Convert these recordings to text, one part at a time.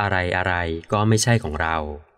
อะไรอะไรก็ไม่ใช่ของเรา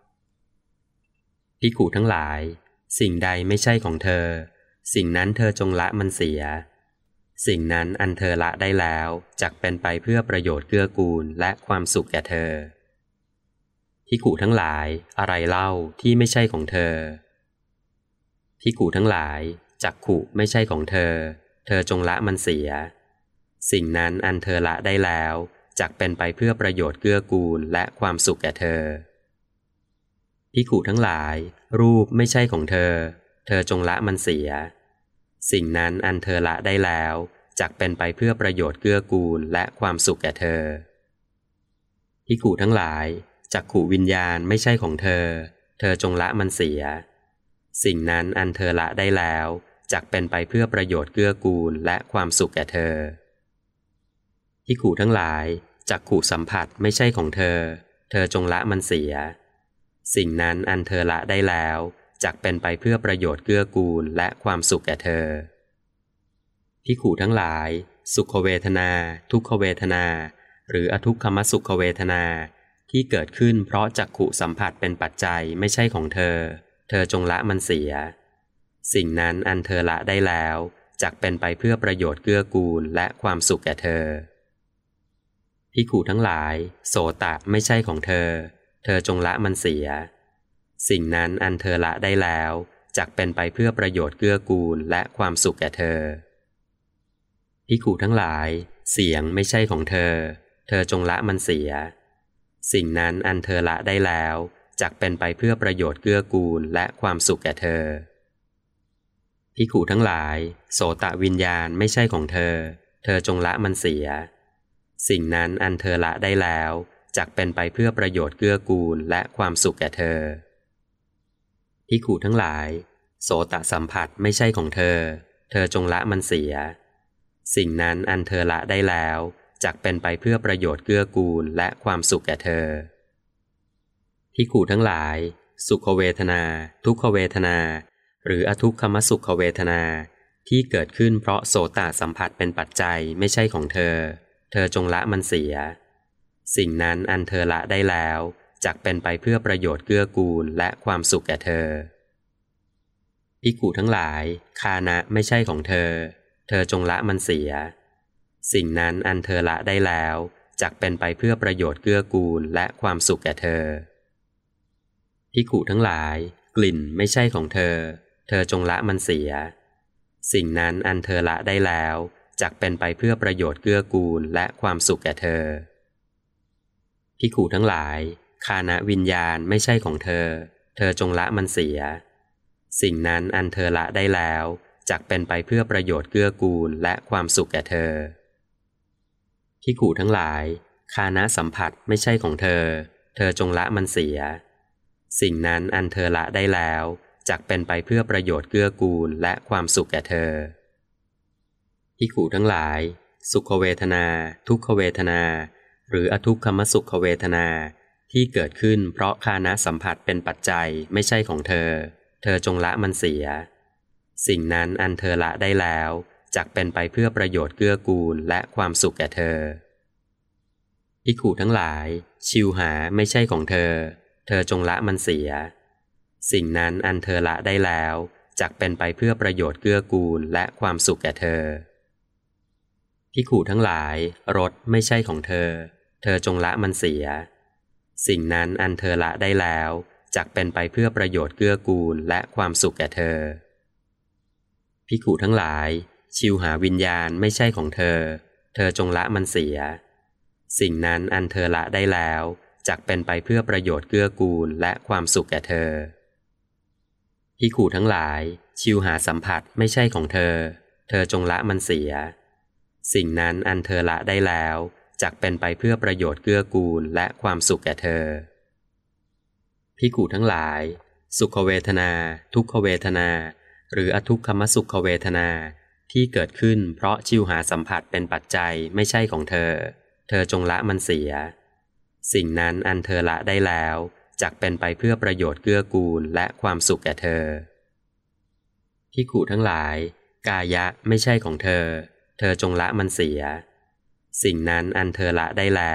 ภิกขุทั้งหลายสิ่งใดไม่ใช่ของเธอสิ่งนั้นเธอจงละมันเสียสิ่งนั้นอันเธอละได้แล้วจักเป็นไปเพื่อประโยชน์เกื้อกูลและความสุขแก่เธอภิกขุทั้งหลายอะไรเล่าที่ไม่ใช่ของเธอภิกขุทั้งหลายจักขุไม่ใช่ของเธอเธอจงละมันเสียสิ่งนั้นอันเธอละได้แล้วจักเป็นไปเพื่อประโยชน์เกื้อกูลและความสุขแก่เธอภิกขุทั้งหลายรูปไม่ใช่ของเธอเธอจงละมันเสียสิ่งนั้นอันเธอละได้แล้วจักเป็นไปเพื่อประโยชน์เกื้อกูลและความสุขแก่เธอภิกขุทั้งหลายจักขุวิญญาณไม่ใช่ของเธอเธอจงละมันเสียสิ่งนั้นอันเธอละได้แล้วจักเป็นไปเพื่อประโยชน์เกื้อกูลและความสุขแก่เธอภิกขุทั้งหลายจักขุสัมผัสไม่ใช่ของเธอเธอจงละมันเสียสิ่งนั้นอันเธอละได้แล้วจักเป็นไปเพื่อประโยชน์เกื้อกูลและความสุขแก่เธอภิกขุทั้งหลายสุขเวทนาทุกขเวทนาหรืออทุกขมสุขเวทนาที่เกิดขึ้นเพราะจักขุสัมผัสเป็นปัจจัยไม่ใช่ของเธอเธอจงละมันเสียสิ่งนั้นอันเธอละได้แล้วจักเป็นไปเพื่อประโยชน์เกื้อกูลและความสุขแก่เธอภิกขุทั้งหลายโสตะไม่ใช่ของเธอเธอจงละมันเสียสิ่งนั้นอันเธอละได้แล้วจักเป็นไปเพื่อประโยชน์เกื้อกูลและความสุขแก่เธอภิกขุทั้งหลายเสียงไม่ใช่ของเธอเธอจงละมันเสียสิ่งนั้นอันเธอละได้แล้วจักเป็นไปเพื่อประโยชน์เกื้อกูลและความสุขแก่เธอภิกขุทั้งหลายโสตวิญญาณไม่ใช่ของเธอเธอจงละมันเสียสิ่งนั้นอันเธอละได้แล้วจักเป็นไปเพื่อประโยชน์เกื้อกูลและความสุขแก่เธอภิกขุทั้งหลายโสตสัมผัสไม่ใช่ของเธอเธอจงละมันเสียสิ่งนั้นอันเธอละได้แล้วจักเป็นไปเพื่อประโยชน์เกื้อกูลและความสุขแก่เธอภิกขุทั้งหลายสุขเวทนาทุกขเวทนาหรืออทุกขมสุขเวทนาที่เกิดขึ้นเพราะโสตสัมผัสเป็นปัจจัยไม่ใช่ของเธอเธอจงละมันเสียสิ่งนั้นอันเธอละได้แล้วจักเป็นไปเพื่อประโยชน์เกื้อกูลและความสุขแก่เธอภิกขุทั้งหลายคานะไม่ใช่ของเธอเธอจงละมันเสียสิ่งนั้นอันเธอละได้แล้วจักเป็นไปเพื่อประโยชน์เกื้อกูลและความสุขแก่เธอภิกขุทั้งหลายกลิ่นไม่ใช่ของเธอเธอจงละมันเสียสิ่งนั้นอันเธอละได้แล้วจักเป็นไปเพื่อประโยชน์เกื้อกูลและความสุขแก่เธอภิกขุทั้งหลายฆานะวิญญาณไม่ใช่ของเธอเธอจงละมันเสียสิ่งนั้นอันเธอละได้แล้วจักเป็นไปเพื่อประโยชน์เกื้อกูลและความสุขแก่เธอภิกขุทั้งหลายฆานะสัมผัสไม่ใช่ของเธอเธอจงละมันเสียสิ่งนั้นอันเธอละได้แล้วจักเป็นไปเพื่อประโยชน์เกื้อกูลและความสุขแก่เธอภิกขุทั้งหลายสุขเวทนาทุกขเวทนาหรืออทุกขมสุขเวทนาที่เกิดขึ้นเพราะฆานะสัมผัสเป็นปัจจัยไม่ใช่ของเธอเธอจงละมันเสียสิ่งนั้นอันเธอละได้แล้วจักเป็นไปเพื่อประโยชน์เกื้อกูลและความสุขแก่เธอภิกขุทั้งหลายชิวหาไม่ใช่ของเธอเธอจงละมันเสียสิ่งนั้นอันเธอละได้แล้วจักเป็นไปเพื่อประโยชน์เกื้อกูลและความสุขแก่เธอภิกขุทั้งหลายรสไม่ใช่ของเธอเธอจงละมันเสียสิ่งนั้นอันเธอละได้แล้วจักเป็นไปเพื่อประโยชน์เกื้อกูลและความสุขแก่เธอภิกขุทั้งหลายชิวหาวิญญาณไม่ใช่ของเธอเธอจงละมันเสียสิ่งนั้นอันเธอละได้แล้วจักเป็นไปเพื่อประโยชน์เกื้อกูลและความสุขแก่เธอภิกขุทั้งหลายชิวหาสัมผัสไม่ใช่ของเธอเธอจงละมันเสียสิ่งนั้นอันเธอละได้แล้วจักเป็นไปเพื่อประโยชน์เกื้อกูลและความสุขแก่เธอภิกขุทั้งหลายสุขเวทนาทุกขเวทนาหรืออทุกขมสุขเวทนาที่เกิดขึ้นเพราะชิวหาสัมผัสเป็นปัจจัยไม่ใช่ของเธอเธอจงละมันเสียสิ่งนั้นอันเธอละได้แล้วจักเป็นไปเพื่อประโยชน์เกื้อกูลและความสุขแก่เธอภิกขุทั้งหลายกายะไม่ใช่ของเธอเธอจงละมันเสียสิ่งนั้นอันเธอละได้แล้ว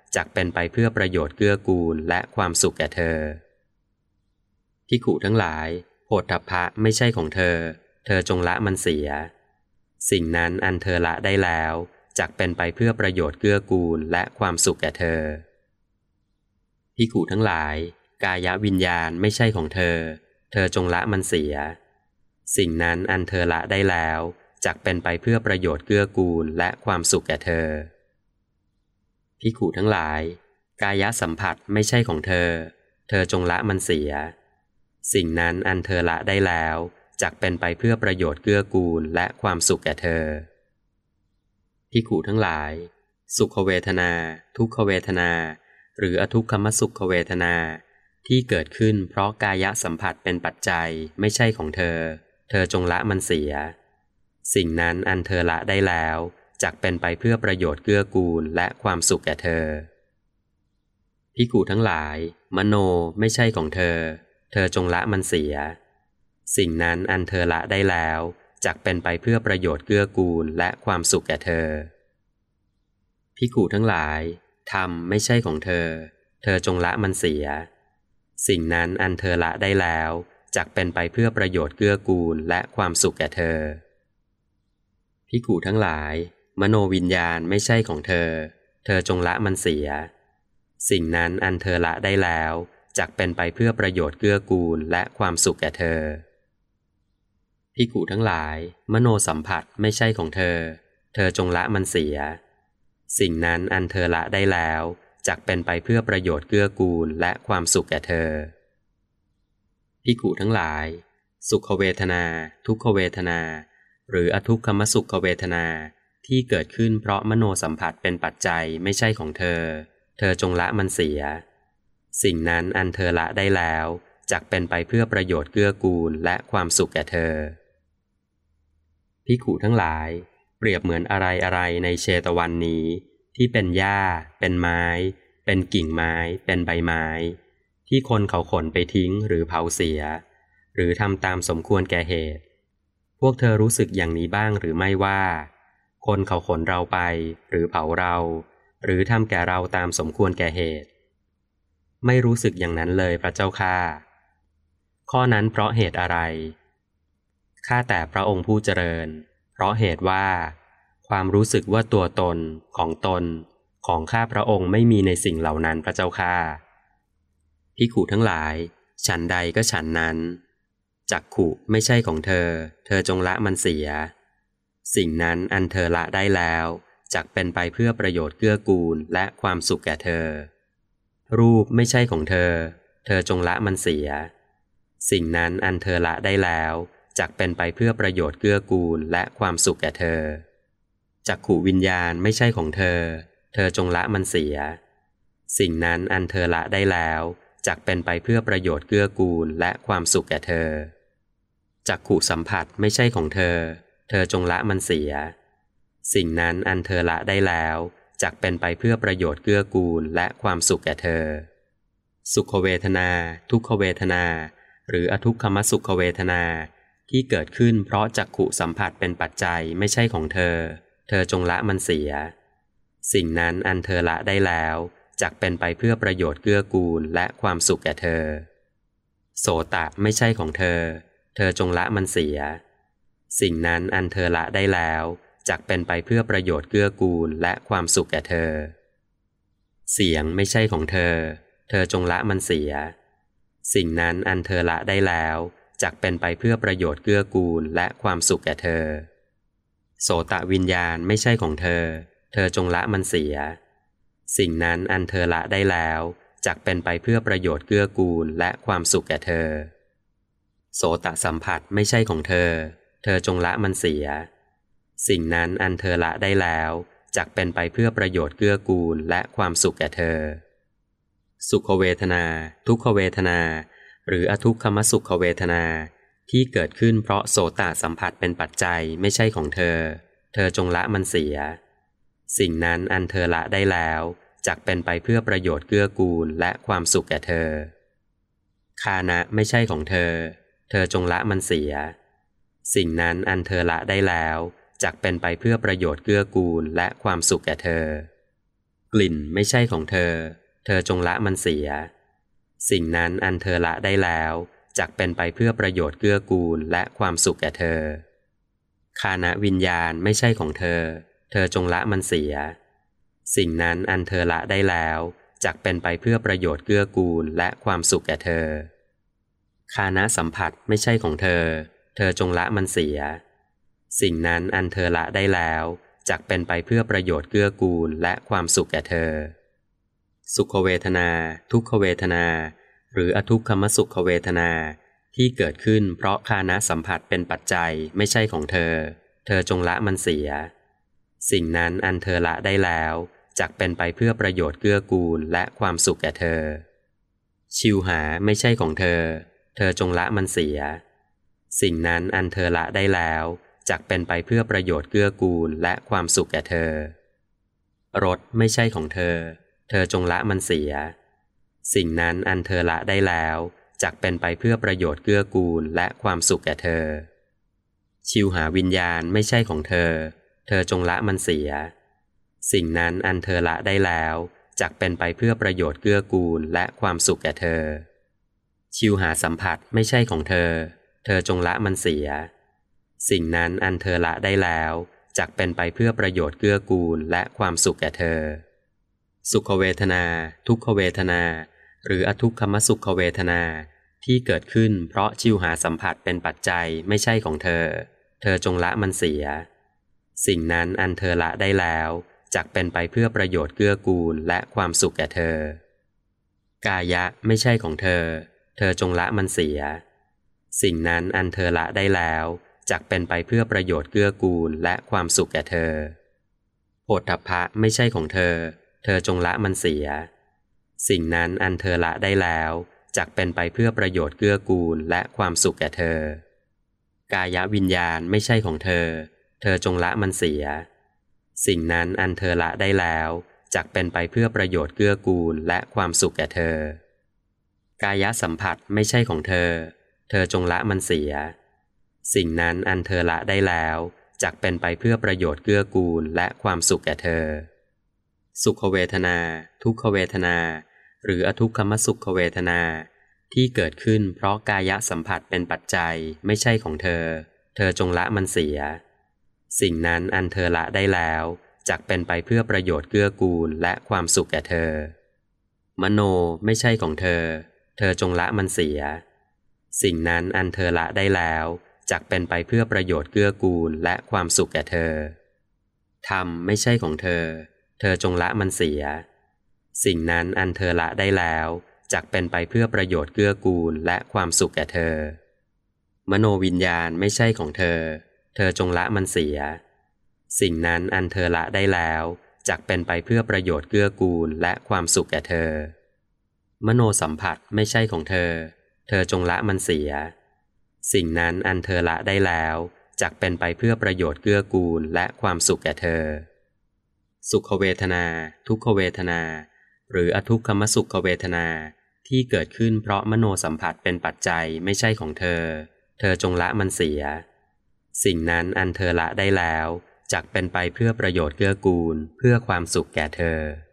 จักเป็นไปเพื่อประโยชน์เกื้อกูลและความสุขแก่เธอภิกขุทั้งหลายโผฏฐัพพะไม่ใช่ของเธอเธอจงละมันเสียสิ่งนั้นอันเธอละได้แล้วจักเป็นไปเพื่อประโยชน์เกื้อกูลและความสุขแก่เธอภิกขุทั้งหลายกายวิญญาณไม่ใช่ของเธอเธอจงละมันเสียสิ่งนั้นอันเธอละได้แล้วจักเป็นไปเพื่อประโยชน์เกื้อกูลและความสุขแก่เธอภิกขุทั้งหลายกายสัมผัสไม่ใช่ของเธอเธอจงละมันเสียสิ่งนั้นอันเธอละได้แล้วจักเป็นไปเพื่อประโยชน์เกื้อกูลและความสุขแก่เธอภิกขุทั้งหลายสุขเวทนาทุกขเวทนาหรืออทุกขมสุขเวทนาที่เกิดขึ้นเพราะกายสัมผัสเป็นปัจจัยไม่ใช่ของเธอเธอจงละมันเสียสิ่งนั้นอันเธอละได้แล้วจักเป็นไปเพื่อประโยชน์เกื้อกูลและความสุขแก่เธอภิกขุทั้งหลายมโนไม่ใช่ของเธอเธอจงละมันเสียสิ่งนั้นอันเธอละได้แล้วจักเป็นไปเพื่อประโยชน์เกื้อกูลและความสุขแก่เธอภิกขุทั้งหลายธรรมไม่ใช่ของเธอเธอจงละมันเสียสิ่งนั้นอันเธอละได้แล้วจักเป็นไปเพื่อประโยชน์เกื้อกูลและความสุขแก่เธอภิกขุทั้งหลายมโนวิญญาณไม่ใช่ของเธอเธอจงละมันเสียสิ่งนั้นอันเธอละได้แล้วจักเป็นไปเพื่อประโยชน์เกื้อกูลและความสุขแก่เธอภิกขุทั้งหลายมโนสัมผัสไม่ใช่ของเธอเธอจงละมันเสียสิ่งนั้นอันเธอละได้แล้วจักเป็นไปเพื่อประโยชน์เกื้อกูลและความสุขแก่เธอภิกขุทั้งหลายสุขเวทนาทุกขเวทนาหรืออทุกขมสุขเวทนาที่เกิดขึ้นเพราะมโนสัมผัสเป็นปัจจัยไม่ใช่ของเธอเธอจงละมันเสียสิ่งนั้นอันเธอละได้แล้วจักเป็นไปเพื่อประโยชน์เกื้อกูลและความสุขแก่เธอภิกขุทั้งหลายเปรียบเหมือนอะไรในเชตวันนี้ที่เป็นหญ้าเป็นไม้เป็นกิ่งไม้เป็นใบไม้ที่คนเขาขนไปทิ้งหรือเผาเสียหรือทำตามสมควรแก่เหตุพวกเธอรู้สึกอย่างนี้บ้างหรือไม่ว่าคนเขาขนเราไปหรือเผาเราหรือทำแก่เราตามสมควรแก่เหตุไม่รู้สึกอย่างนั้นเลยพระเจ้าข้าข้อนั้นเพราะเหตุอะไรข้าแต่พระองค์ผู้เจริญเพราะเหตุว่าความรู้สึกว่าตัวตนของตนของข้าพระองค์ไม่มีในสิ่งเหล่านั้นพระเจ้าข้าภิกขุทั้งหลายฉันใดก็ฉันนั้นจักขุไม่ใช่ของเธอเธอจงละมันเสียสิ่งนั้นอันเธอละได้แล้วจักเป็นไปเพื่อประโยชน์เกื้อกูลและความสุขแก่เธอรูปไม่ใช่ของเธอเธอจงละมันเสียสิ่งนั้นอันเธอละได้แล้วจักเป็นไปเพื่อประโยชน์เกื้อกูลและความสุขแก่เธอจักขุวิญญาณไม่ใช่ของเธอเธอจงละมันเสียสิ่งนั้นอันเธอละได้แล้วจักเป็นไปเพื่อประโยชน์เกื้อกูลและความสุขแก่เธอจักขุสัมผัสไม่ใช่ของเธอเธอจงละมันเสียสิ่งนั้นอันเธอละได้แล้วจักเป็นไปเพื่อประโยชน์เกื้อกูลและความสุขแก่เธอสุขเวทนาทุกขเวทนาหรืออทุกขมสุขเวทนาที่เกิดขึ้นเพราะจักขุสัมผัสเป็นปัจจัยไม่ใช่ของเธอเธอจงละมันเสียสิ่งนั้นอันเธอละได้แล้วจักเป็นไปเพื่อประโยชน์เกื้อกูลและความสุขแก่เธอโสตะไม่ใช่ของเธอเธอจงละมันเสียสิ่งนั้นอันเธอละได้แล้วจักเป็นไปเพื่อประโยชน์เกื้อกูลและความสุขแก่เธอเสียงไม่ใช่ของเธอเธอจงละมันเสียสิ่งนั้นอันเธอละได้แล้วจักเป็นไปเพื่อประโยชน์เกื้อกูลและความสุขแก่เธอโสตวิญญาณไม่ใช่ของเธอเธอจงละมันเสียสิ่งนั้นอันเธอละได้แล้วจักเป็นไปเพื่อประโยชน์เกื้อกูลและความสุขแก่เธอโสตสัมผัสไม่ใช่ของเธอเธอจงละมันเสียสิ่งนั้นอันเธอละได้แล้วจักเป็นไปเพื่อประโยชน์เกื้อกูลและความสุขแก่เธอสุขเวทนาทุกขเวทนาหรืออทุกขมสุขเวทนาที่เกิดขึ้นเพราะโสตสัมผัสเป็นปัจจัยไม่ใช่ของเธอเธอจงละมันเสียสิ่งนั้นอันเธอละได้แล้วจักเป็นไปเพื่อประโยชน์เกื้อกูลและความสุขแก่เธอฆานะไม่ใช่ของเธอเธอจงละมันเสียสิ่งนั้นอันเธอละได้แล้วจักเป็นไปเพื่อประโยชน์เกื้อกูลและความสุขแก่เธอกลิ่นไม่ใช่ของเธอเธอจงละมันเสียสิ่งนั้นอันเธอละได้แล้วจักเป็นไปเพื่อประโยชน์เกื้อกูลและความสุขแก่เธอฆานะวิญญาณไม่ใช่ของเธอเธอจงละมันเสียสิ่งนั้นอันเธอละได้แล้วจักเป็นไปเพื่อประโยชน์เกื้อกูลและความสุขแก่เธอฆานะสัมผัสไม่ใช่ของเธอเธอจงละมันเสียสิ่งนั้นอันเธอละได้แล้วจักเป็นไปเพื่อประโยชน์เกื้อกูลและความสุขแก่เธอสุขเวทนาทุกขเวทนาหรืออทุกขมสุขเวทนาที่เกิดขึ้นเพราะฆานะสัมผัสเป็นปัจจัยไม่ใช่ของเธอเธอจงละมันเสียสิ่งนั้นอันเธอละได้แล้วจักเป็นไปเพื่อประโยชน์เกื้อกูลและความสุขแก่เธอชิวหาไม่ใช่ของเธอเธอจงละมันเสียสิ่งนั้นอันเธอละได้แล้วจักเป็นไปเพื่อประโยชน์เกื้อกูลและความสุขแก่เธอรสไม่ใช่ของเธอเธอจงละมันเสียสิ่งนั้นอันเธอละได้แล้วจักเป็นไปเพื่อประโยชน์เกื้อกูลและความสุขแก่เธอชิวหาวิญญาณไม่ใช่ของเธอเธอจงละมันเสียสิ่งนั้นอันเธอละได้แล้วจักเป็นไปเพื่อประโยชน์เกื้อกูลและความสุขแก่เธอชิวหาสัมผัสไม่ใช่ของเธอเธอจงละมันเสียสิ่งนั้นอันเธอละได้แล้วจักเป็นไปเพื่อประโยชน์เกื้อกูลและความสุขแก่เธอสุขเวทนาทุกขเวทนาหรืออทุกขมสุขเวทนาที่เกิดขึ้นเพราะชิวหาสัมผัสเป็นปัจจัยไม่ใช่ของเธอเธอจงละมันเสียสิ่งนั้นอันเธอละได้แล้วจักเป็นไปเพื่อประโยชน์เกื้อกูลและความสุขแก่เธอกายะไม่ใช่ของเธอเธอจงละมันเสียสิ่งนั้นอันเธอละได้แล้วจักเป็นไปเพื่อประโยชน์เกื้อกูลและความสุขแก่เธอโผฏฐัพพะไม่ใช่ของเธอเธอจงละมันเสียสิ่งนั้นอันเธอละได้แล้วจักเป็นไปเพื่อประโยชน์เกื้อกูลและความสุขแก่เธอกายวิญญาณไม่ใช่ของเธอเธอจงละมันเสียสิ่งนั้นอันเธอละได้แล้วจักเป็นไปเพื่อประโยชน์เกื้อกูลและความสุขแก่เธอกายสัมผัสไม่ใช่ของเธอเธอจงละมันเสียสิ่งนั้นอันเธอละได้แล้วจักเป็นไปเพื่อประโยชน์เกื้อกูลและความสุขแก่เธอสุขเวทนาทุกขเวทนาหรืออทุกขมสุขเวทนาที่เกิดขึ้นเพราะกายสัมผัสเป็นปัจจัยไม่ใช่ของเธอเธอจงละมันเสียสิ่งนั้นอันเธอละได้แล้วจักเป็นไปเพื่อประโยชน์เกื้อกูลและความสุขแก่เธอมโนไม่ใช่ของเธอเธอจงละมันเสียสิ่งนั้นอันเธอละได้แล้วจักเป็นไปเพื่อประโยชน์เกื้อกูลและความสุขแก่เธอธรรมไม่ใช่ของเธอเธอจงละมันเสียสิ่งนั้นอันเธอละได้แล้วจักเป็นไปเพื่อประโยชน์เกื้อกูลและความสุขแก่เธอมโนวิญญาณไม่ใช่ของเธอเธอจงละมันเสียสิ่งนั้นอันเธอละได้แล้วจักเป็นไปเพื่อประโยชน์เกื้อกูลและความสุขแก่เธอมโนสัมผัสไม่ใช่ของเธอเธอจงละมันเสียสิ่งนั้นอันเธอละได้แล้วจักเป็นไปเพื่อประโยชน์เกื้อกูลและความสุขแก่เธอสุขเวทนาทุกขเวทนาหรืออทุกขมสุขเวทนาที่เกิดขึ้นเพราะมโนสัมผัสเป็นปัจจัยไม่ใช่ของเธอเธอจงละมันเสียสิ่งนั้นอันเธอละได้แล้วจักเป็นไปเพื่อประโยชน์เกื้อกูลเพื่อความสุขแก่เธอ